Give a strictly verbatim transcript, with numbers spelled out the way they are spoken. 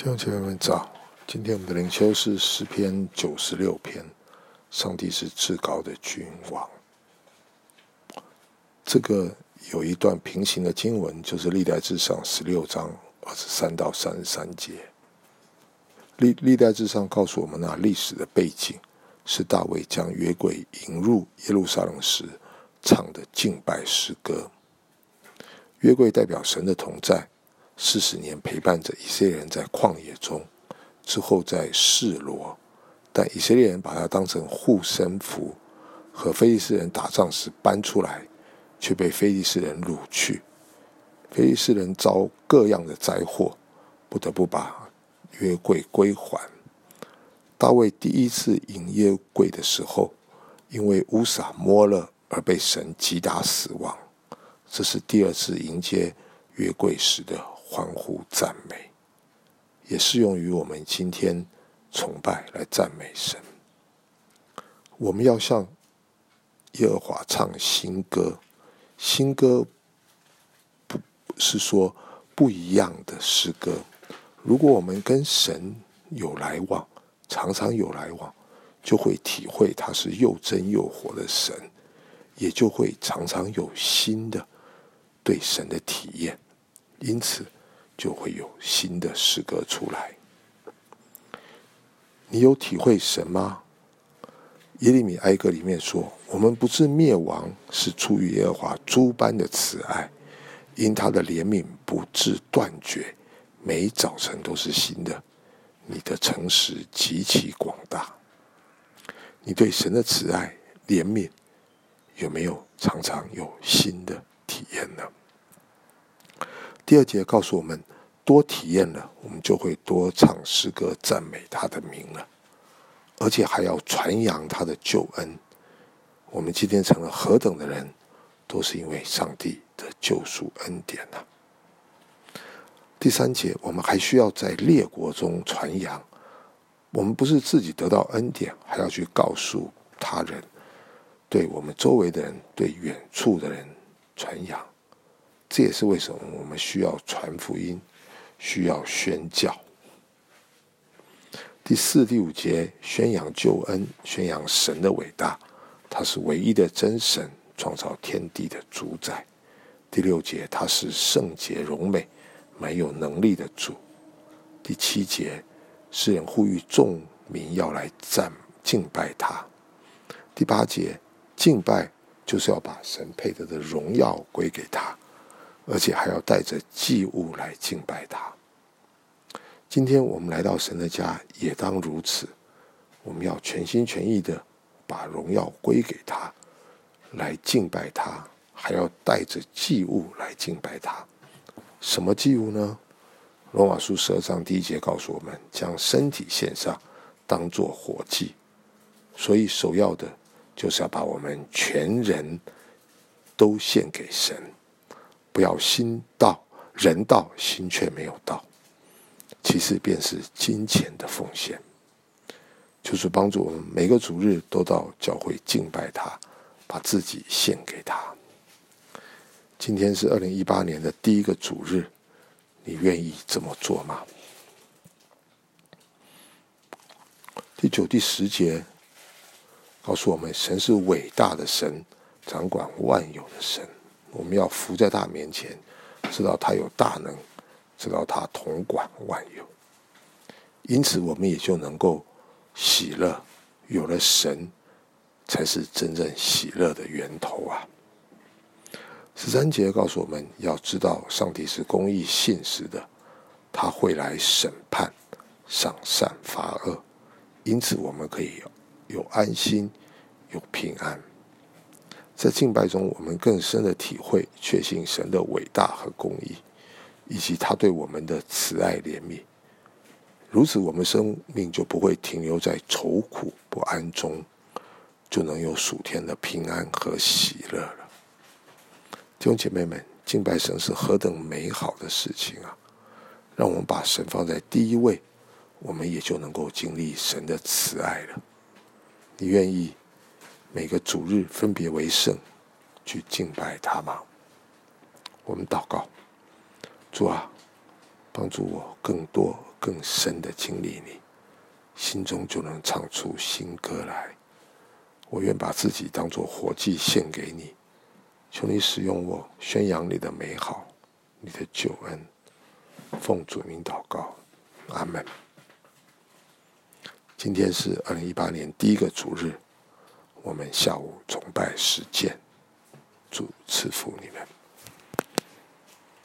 弟兄姐妹们早，今天我们的灵修是诗篇九十六篇，上帝是至高的君王。这个有一段平行的经文，就是历代志上十六章二十三到三十三节。历历代志上告诉我们那历史的背景是大卫将约柜引入耶路撒冷时唱的敬拜诗歌。约柜代表神的同在，四十年陪伴着以色列人在旷野中，之后在示罗，但以色列人把它当成护身符，和非利士人打仗时搬出来，却被非利士人掳去。非利士人遭各样的灾祸，不得不把约柜归还。大卫第一次引约柜的时候，因为乌撒摸了而被神击打死亡，这是第二次迎接约柜时的欢呼赞美，也适用于我们今天崇拜来赞美神。我们要向耶和华唱新歌，新歌不是说不一样的诗歌。如果我们跟神有来往，常常有来往，就会体会他是又真又活的神，也就会常常有新的对神的体验，因此就会有新的诗歌出来。你有体会神吗？耶利米哀歌里面说，我们不致灭亡，是出于耶和华诸般的慈爱，因他的怜悯不致断绝，每早晨都是新的，你的诚实极其广大。你对神的慈爱怜悯有没有常常有新的体验呢？第二节告诉我们，多体验了，我们就会多唱诗歌赞美他的名了，而且还要传扬他的救恩。我们今天成了何等的人，都是因为上帝的救赎恩典啊。第三节，我们还需要在列国中传扬。我们不是自己得到恩典，还要去告诉他人，对我们周围的人，对远处的人传扬。这也是为什么我们需要传福音，需要宣教。第四、第五节，宣扬救恩，宣扬神的伟大，他是唯一的真神，创造天地的主宰。第六节，他是圣洁荣美，没有能力的主。第七节，诗人呼吁众民要来赞敬拜他。第八节，敬拜就是要把神配得的荣耀归给他，而且还要带着祭物来敬拜他。今天我们来到神的家，也当如此。我们要全心全意的把荣耀归给他，来敬拜他，还要带着祭物来敬拜他。什么祭物呢？罗马书十二章第一节告诉我们，将身体献上，当作活祭。所以首要的就是要把我们全人都献给神，不要心到人到，心却没有到。其次便是金钱的奉献，就是帮助我们每个主日都到教会敬拜他，把自己献给他。今天是二零一八年的第一个主日，你愿意这么做吗？第九、第十节告诉我们，神是伟大的神，掌管万有的神。我们要伏在他面前，知道他有大能，知道他统管万有，因此我们也就能够喜乐。有了神，才是真正喜乐的源头啊。十三节告诉我们，要知道上帝是公义信实的，他会来审判，赏善罚恶，因此我们可以有安心，有平安。在敬拜中，我们更深的体会确信神的伟大和公义，以及他对我们的慈爱怜悯。如此我们生命就不会停留在愁苦不安中，就能有属天的平安和喜乐了。弟兄姐妹们，敬拜神是何等美好的事情啊！让我们把神放在第一位，我们也就能够经历神的慈爱了。你愿意每个主日分别为圣，去敬拜他吗？我们祷告，主啊， 帮助我更多更深的经历你，心中就能唱出新歌来。我愿把自己当作活祭献给你，求你使用我，宣扬你的美好，你的救恩。奉主名祷告，阿们。今天是二零一八年第一个主日，我们下午崇拜实践，主赐福你们。